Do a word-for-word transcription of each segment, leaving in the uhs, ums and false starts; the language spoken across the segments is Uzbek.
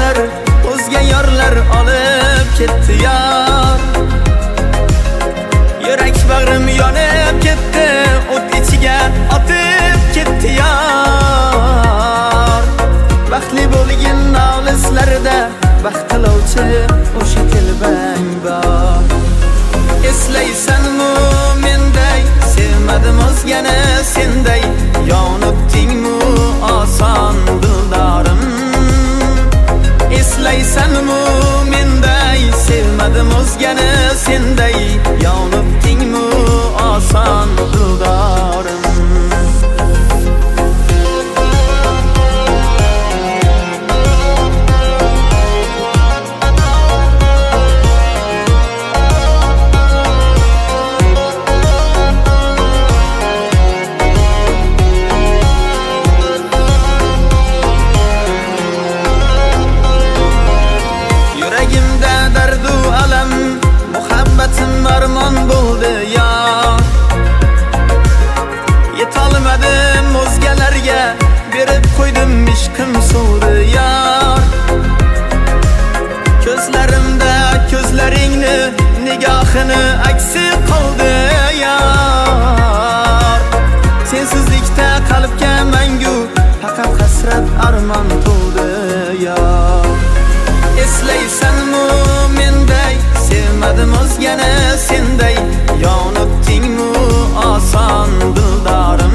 ko'zlar o'zga yorlar olib ketdi yar. Yurak bag'rim yonib ketdi, o't ichiga otib ketdi yar. Baxtli bo'lgin olislarda baxt tilovchi o'sha telbang bor. Eslaysanmi menday, sevmadim o'zgani senday, yonibdingmi oson dildorim. Eslaysanmi menday, sevmadim o'zgani senday, yonibdingmi oson dildorim. Muhabbatim armon bo'ldi yar. Yetolmadim o'zgalarga, berib qo'ydim ishqim suvdi yar. Ko'zlarimda ko'zlaringni, nigohini aksi qoldi yar. Sensizlikda qalbga mangu faqat hasrat armon to'ldi yar. Eslaysanmi menday, sevmadim o'zgani senday, yonibdingmi oson dildorim.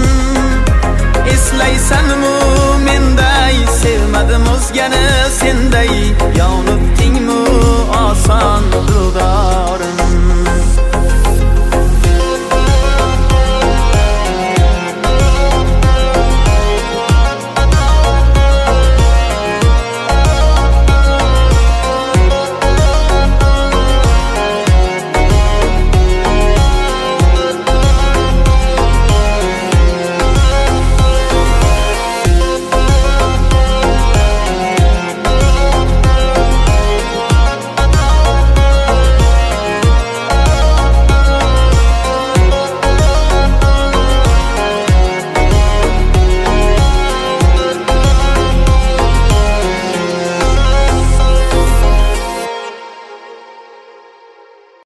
Eslaysanmi menday, sevmadim o'zgani senday, yonibdingmi oson dildorim.